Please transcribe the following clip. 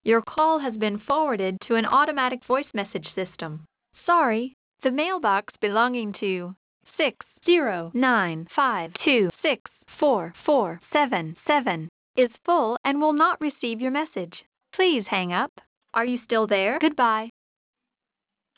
Your call has been forwarded to an automatic voice message system. Sorry, the mailbox belonging to 60952644477 is full and will not receive your message. Please hang up. Are you still there? Goodbye.